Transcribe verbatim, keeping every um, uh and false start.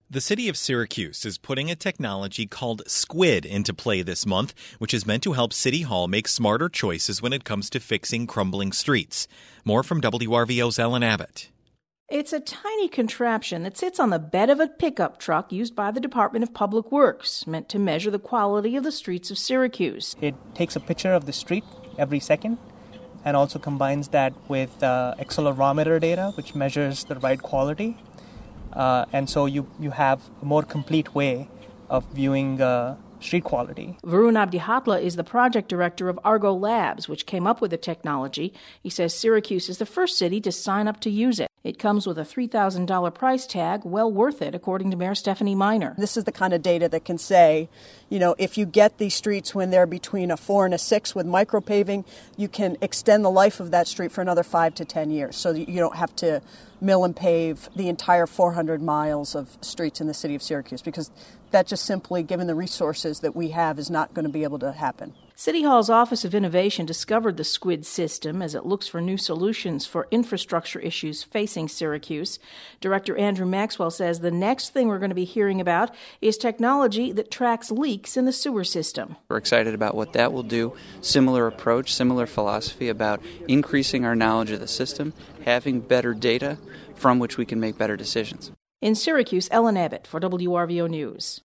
The city of Syracuse is putting a technology called SQUID into play this month, which is meant to help City Hall make smarter choices when it comes to fixing crumbling streets. More from W R V O's Ellen Abbott. It's a tiny contraption that sits on the bed of a pickup truck used by the Department of Public Works, meant to measure the quality of the streets of Syracuse. It takes a picture of the street every second and also combines that with uh, accelerometer data, which measures the ride quality. Uh, and so you, you have a more complete way of viewing uh, street quality. Varun Abdihatla is the project director of Argo Labs, which came up with the technology. He says Syracuse is the first city to sign up to use it. It comes with a three thousand dollars price tag, well worth it, according to Mayor Stephanie Miner. This is the kind of data that can say, you know, if you get these streets when they're between a four and a six with micropaving, you can extend the life of that street for another five to ten years. So that you don't have to mill and pave the entire four hundred miles of streets in the city of Syracuse, because that just simply, given the resources that we have, is not going to be able to happen. City Hall's Office of Innovation discovered the SQUID system as it looks for new solutions for infrastructure issues facing Syracuse. Director Andrew Maxwell says the next thing we're going to be hearing about is technology that tracks leaks in the sewer system. We're excited about what that will do. Similar approach, similar philosophy about increasing our knowledge of the system, having better data from which we can make better decisions. In Syracuse, Ellen Abbott for W R V O News.